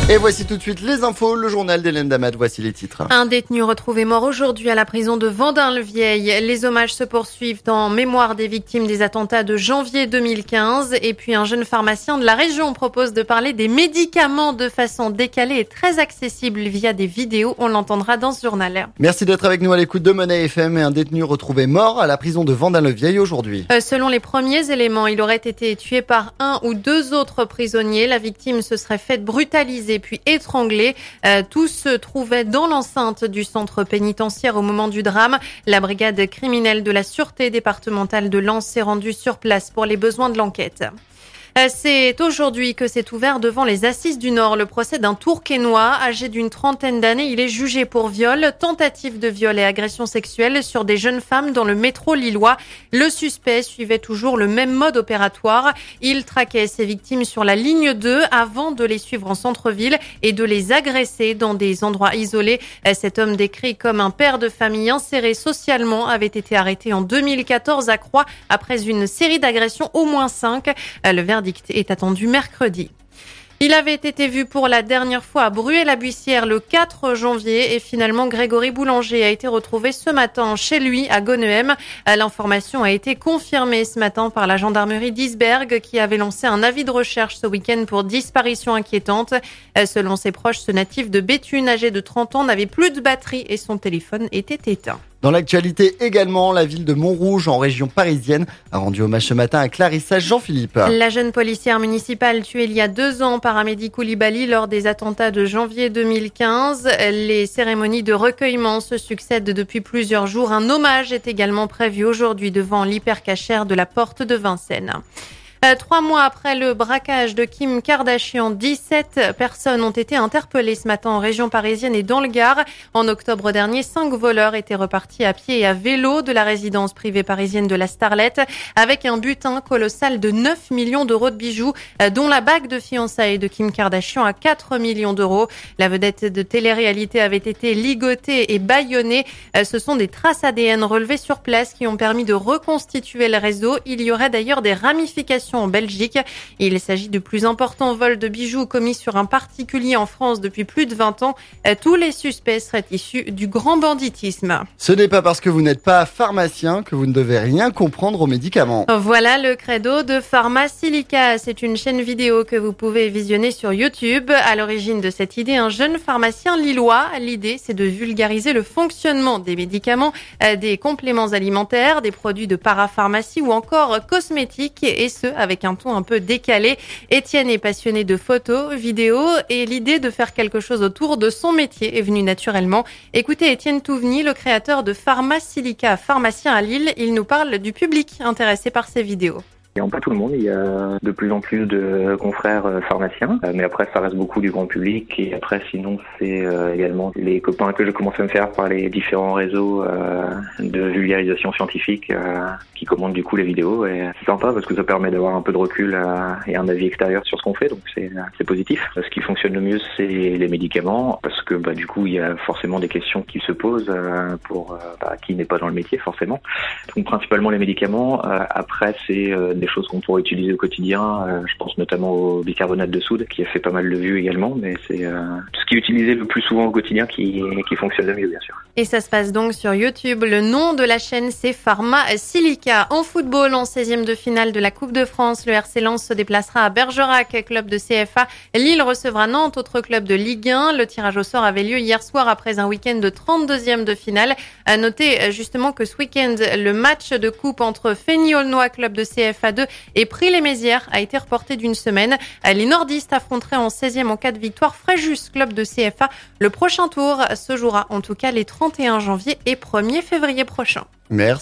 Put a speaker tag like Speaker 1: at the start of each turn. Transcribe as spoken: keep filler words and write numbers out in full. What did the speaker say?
Speaker 1: Et voici tout de suite les infos, le journal d'Hélène Damat, voici les titres.
Speaker 2: Un détenu retrouvé mort aujourd'hui à la prison de Vendin-le-Vieil. Les hommages se poursuivent en mémoire des victimes des attentats de janvier deux mille quinze. Et puis un jeune pharmacien de la région propose de parler des médicaments de façon décalée et très accessible via des vidéos. On l'entendra dans ce journal.
Speaker 1: Merci d'être avec nous à l'écoute de Money F M et un détenu retrouvé mort à la prison de Vendin-le-Vieil aujourd'hui.
Speaker 2: Euh, selon les premiers éléments, il aurait été tué par un ou deux autres prisonniers. La victime se serait faite brutaliser puis étranglé. Euh, tout se trouvait dans l'enceinte du centre pénitentiaire au moment du drame. La brigade criminelle de la sûreté départementale de Lens s'est rendue sur place pour les besoins de l'enquête. C'est aujourd'hui que s'est ouvert devant les Assises du Nord le procès d'un Tourquenois âgé d'une trentaine d'années. Il est jugé pour viol, tentative de viol et agression sexuelle sur des jeunes femmes dans le métro lillois. Le suspect suivait toujours le même mode opératoire. Il traquait ses victimes sur la ligne deux avant de les suivre en centre-ville et de les agresser dans des endroits isolés. Cet homme décrit comme un père de famille inséré socialement avait été arrêté en deux mille quatorze à Croix après une série d'agressions, au moins cinq. Le verdict est attendu mercredi. Il avait été vu pour la dernière fois à Bruay-la-Buissière le quatre janvier et finalement Grégory Boulanger a été retrouvé ce matin chez lui à Gonehem. L'information a été confirmée ce matin par la gendarmerie d'Isbergues qui avait lancé un avis de recherche ce week-end pour disparition inquiétante. Selon ses proches, ce natif de Béthune âgé de trente ans n'avait plus de batterie et son téléphone était éteint.
Speaker 1: Dans l'actualité également, la ville de Montrouge, en région parisienne, a rendu hommage ce matin à Clarissa Jean-Philippe.
Speaker 2: La jeune policière municipale tuée il y a deux ans par Amédi Koulibaly lors des attentats de janvier deux mille quinze. Les cérémonies de recueillement se succèdent depuis plusieurs jours. Un hommage est également prévu aujourd'hui devant l'hypercachère de la porte de Vincennes. Trois mois après le braquage de Kim Kardashian, dix-sept personnes ont été interpellées ce matin en région parisienne et dans le Gard. En octobre dernier, cinq voleurs étaient repartis à pied et à vélo de la résidence privée parisienne de la Starlette avec un butin colossal de neuf millions d'euros de bijoux, dont la bague de fiançailles de Kim Kardashian à quatre millions d'euros. La vedette de télé-réalité avait été ligotée et bâillonnée. Ce sont des traces A D N relevées sur place qui ont permis de reconstituer le réseau. Il y aurait d'ailleurs des ramifications en Belgique. Il s'agit du plus important vol de bijoux commis sur un particulier en France depuis plus de vingt ans. Tous les suspects seraient issus du grand banditisme.
Speaker 1: Ce n'est pas parce que vous n'êtes pas pharmacien que vous ne devez rien comprendre aux médicaments.
Speaker 2: Voilà le credo de Pharmasilica. C'est une chaîne vidéo que vous pouvez visionner sur YouTube. À l'origine de cette idée, un jeune pharmacien lillois. L'idée, c'est de vulgariser le fonctionnement des médicaments, des compléments alimentaires, des produits de parapharmacie ou encore cosmétiques, et ce, avec un ton un peu décalé. Étienne est passionné de photos, vidéos et l'idée de faire quelque chose autour de son métier est venue naturellement. Écoutez Étienne Touveny, le créateur de Pharmasilica, pharmacien à Lille. Il nous parle du public intéressé par ces vidéos.
Speaker 3: Et en pas tout le monde, il y a de plus en plus de confrères pharmaciens, mais après ça reste beaucoup du grand public et après sinon c'est également les copains que je commence à me faire par les différents réseaux de vulgarisation scientifique qui commandent du coup les vidéos et c'est sympa parce que ça permet d'avoir un peu de recul et un avis extérieur sur ce qu'on fait, donc c'est, c'est positif. Ce qui fonctionne le mieux c'est les médicaments parce que bah, du coup il y a forcément des questions qui se posent pour bah, qui n'est pas dans le métier forcément. Donc principalement les médicaments, après c'est des choses qu'on pourrait utiliser au quotidien, euh, je pense notamment au bicarbonate de soude qui a fait pas mal de vues également, mais c'est euh, tout ce qui est utilisé le plus souvent au quotidien qui, qui fonctionne le mieux bien sûr.
Speaker 2: Et ça se passe donc sur YouTube. Le nom de la chaîne c'est Pharmasilica. En football, en seizième de finale de la Coupe de France, le R C Lens se déplacera à Bergerac, club de C F A. Lille recevra Nantes, autre club de Ligue un. Le tirage au sort avait lieu hier soir après un week-end de trente-deuxième de finale. À noter justement que ce week-end, le match de coupe entre Fény-Aulnois, club de C F A deux, et Prix-les-Mézières a été reporté d'une semaine. Les nordistes affronteraient en seizième en cas de victoire Fréjus, club de C F A. Le prochain tour se jouera en tout cas les trente et un janvier et premier février prochains.
Speaker 1: Merci.